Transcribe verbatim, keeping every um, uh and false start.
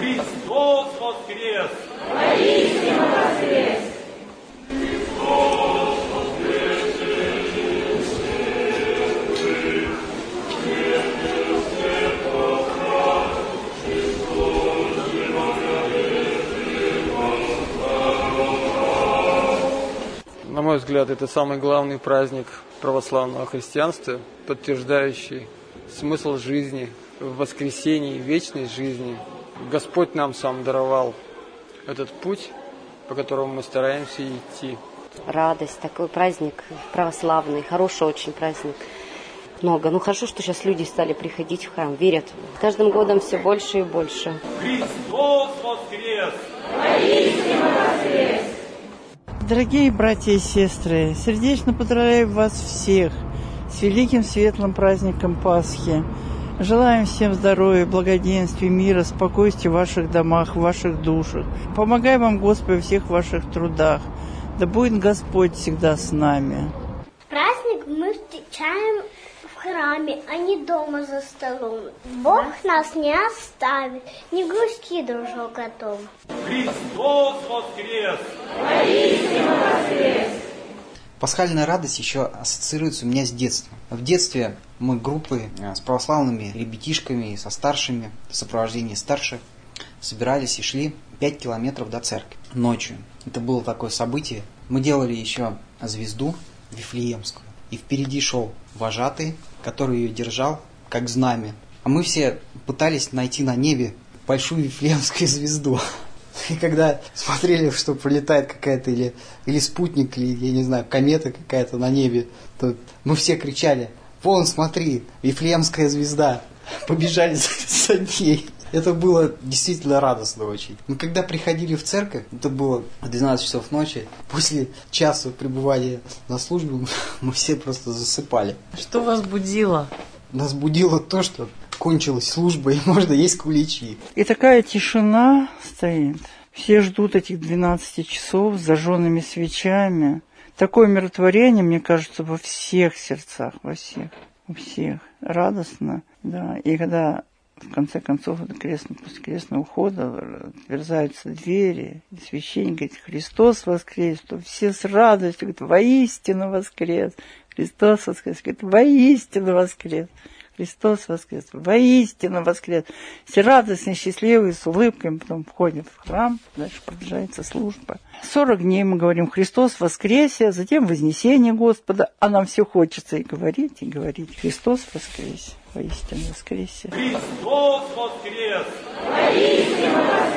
Христос воскрес! Воистину воскрес! Христос воскрес! На мой взгляд, это самый главный праздник православного христианства, подтверждающий смысл жизни в воскресении, вечной жизни. Господь нам сам даровал этот путь, по которому мы стараемся идти. Радость, такой праздник православный, хороший очень праздник. Много. Ну хорошо, что сейчас люди стали приходить в храм, верят. Каждым годом все больше и больше. Христос воскрес! Воистину воскрес! Дорогие братья и сестры, сердечно поздравляю вас всех с великим светлым праздником Пасхи. Желаем всем здоровья, благоденствия, мира, спокойствия в ваших домах, в ваших душах. Помогай вам, Господи, во всех ваших трудах. Да будет Господь всегда с нами. Праздник мы встречаем в храме, а не дома за столом. Бог нас не оставит. Не грусти, дружок, о том. Христос воскрес! Воистину воскрес! Пасхальная радость еще ассоциируется у меня с детством. В детстве мы группы с православными ребятишками, со старшими, в сопровождении старших, собирались и шли пять километров до церкви ночью. Это было такое событие. Мы делали еще звезду Вифлеемскую. И впереди шел вожатый, который ее держал как знамя. А мы все пытались найти на небе большую Вифлеемскую звезду. И когда смотрели, что пролетает какая-то или, или спутник, или, я не знаю, комета какая-то на небе, то мы все кричали: «Вон, смотри, Вифлеемская звезда!» Побежали за, за ней. Это было действительно радостно очень. Мы когда приходили в церковь, это было в двенадцать часов ночи, после часа пребывания на службе мы все просто засыпали. Что вас будило? Нас будило то, что кончилась служба и можно есть куличи. И такая тишина стоит. Все ждут этих двенадцати часов с зажженными свечами. Такое умиротворение, мне кажется, во всех сердцах, во всех, у всех. Радостно, да. И когда в конце концов крестно, после крестного ухода отверзаются двери, и священник говорит: «Христос воскрес», то все с радостью говорят: «Воистину воскрес». Христос воскрес, говорит: «Воистину воскрес». Христос воскрес, воистину воскрес. Все радостные, счастливые, с улыбками потом входят в храм, дальше продолжается служба. Сорок дней мы говорим: Христос воскресе, затем вознесение Господа, а нам все хочется и говорить, и говорить: Христос воскресе, воистину воскресе. Христос воскрес! Воистину воскрес!